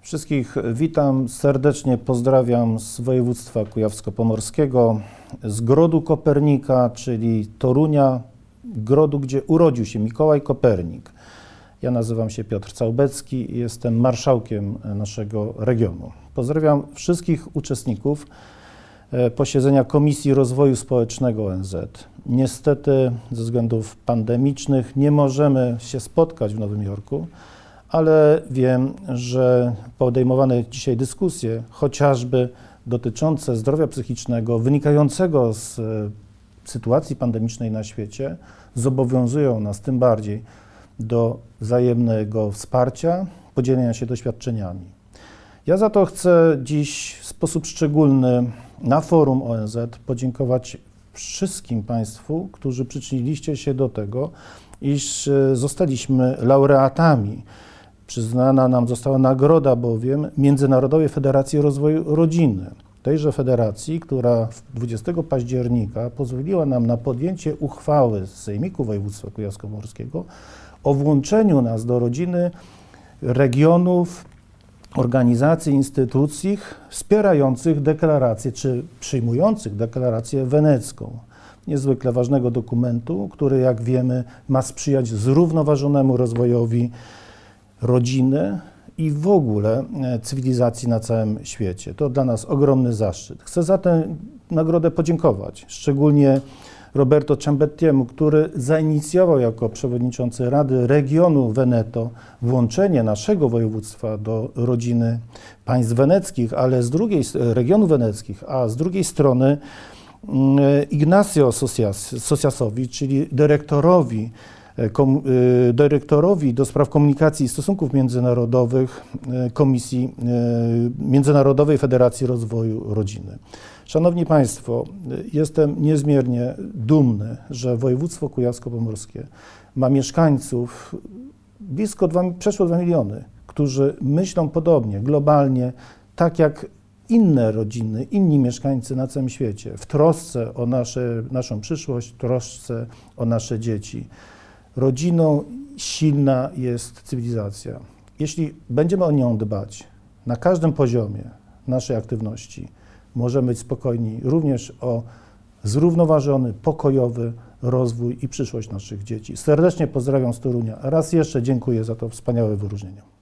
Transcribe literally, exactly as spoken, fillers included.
Wszystkich witam, serdecznie pozdrawiam z województwa kujawsko-pomorskiego, z Grodu Kopernika, czyli Torunia, grodu, gdzie urodził się Mikołaj Kopernik. Ja nazywam się Piotr Całbecki i jestem marszałkiem naszego regionu. Pozdrawiam wszystkich uczestników posiedzenia Komisji Rozwoju Społecznego O N Z. Niestety ze względów pandemicznych nie możemy się spotkać w Nowym Jorku, ale wiem, że podejmowane dzisiaj dyskusje, chociażby dotyczące zdrowia psychicznego, wynikającego z sytuacji pandemicznej na świecie, zobowiązują nas tym bardziej do wzajemnego wsparcia, podzielenia się doświadczeniami. Ja za to chcę dziś w sposób szczególny na forum O N Z podziękować wszystkim Państwu, którzy przyczyniliście się do tego, iż zostaliśmy laureatami. Przyznana nam została nagroda bowiem Międzynarodowej Federacji Rozwoju Rodziny. Tejże federacji, która dwudziestego października pozwoliła nam na podjęcie uchwały z Sejmiku Województwa Kujawsko-Pomorskiego o włączeniu nas do rodziny regionów, organizacji, instytucji wspierających deklarację, czy przyjmujących deklarację wenecką. Niezwykle ważnego dokumentu, który, jak wiemy, ma sprzyjać zrównoważonemu rozwojowi rodziny i w ogóle cywilizacji na całym świecie. To dla nas ogromny zaszczyt. Chcę za tę nagrodę podziękować, szczególnie Roberto Ciambettiemu, który zainicjował jako przewodniczący Rady Regionu Veneto włączenie naszego województwa do rodziny państw weneckich, ale z drugiej regionu weneckich, a z drugiej strony Ignacio Sociasowi, czyli dyrektorowi Kom, dyrektorowi do spraw komunikacji i stosunków międzynarodowych Komisji Międzynarodowej Federacji Rozwoju Rodziny. Szanowni Państwo, jestem niezmiernie dumny, że województwo kujawsko-pomorskie ma mieszkańców blisko dwa, przeszło dwa miliony, którzy myślą podobnie, globalnie, tak jak inne rodziny, inni mieszkańcy na całym świecie, w trosce o nasze, naszą przyszłość, w trosce o nasze dzieci. Rodziną silna jest cywilizacja. Jeśli będziemy o nią dbać na każdym poziomie naszej aktywności, możemy być spokojni również o zrównoważony, pokojowy rozwój i przyszłość naszych dzieci. Serdecznie pozdrawiam z Torunia. Raz jeszcze dziękuję za to wspaniałe wyróżnienie.